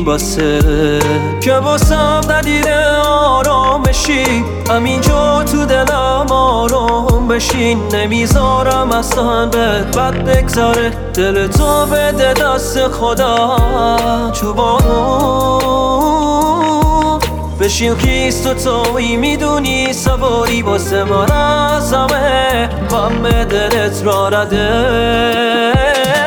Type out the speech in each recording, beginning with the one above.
این باسه که واسم ندیده آرامشی، همینجا تو دلم آرام بشین. نمیذارم اصلا بهت بد بگذاره، دل تو بده دست خدا. تو با بشین کیست و تویی میدونی سواری واسه من از همه غم دلت را رده.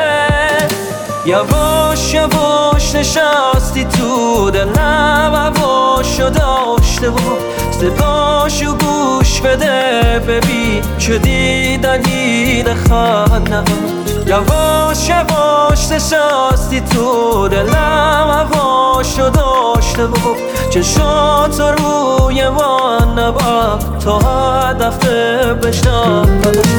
یواش یواش نشستی تو دلم، هواشو داشته و صداشو گوش بده ببین چه دیدن خندم. یواش یواش نشستی تو دلم، هواشو داشته و چشات روی من نبود تا هدف بشنم.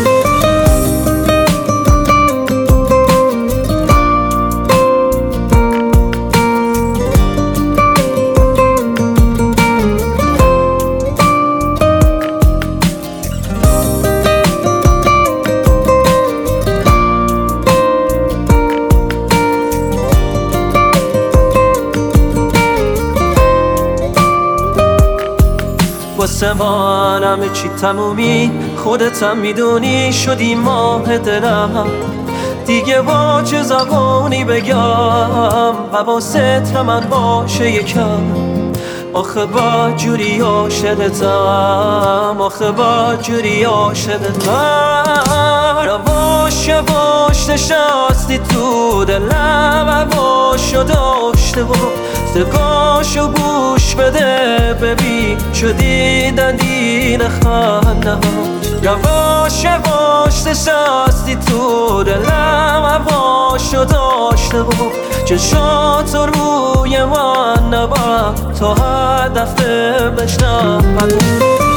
واسه من همه چی تمومی، خودتم میدونی شدی ماه دلم. دیگه با چه زبانی بگم حواست من باشه یکم. آخه با جوری عاشقتم، آخه با جوری عاشقتم. یواش یواش نشستی تو دلم، هواشو داشته و صداشو گوش بده ببین چه دیدن خندم. یواش یواش نشستی تو دلم، هواشو داشته و چشات روی من نبود تا هدف بشنم.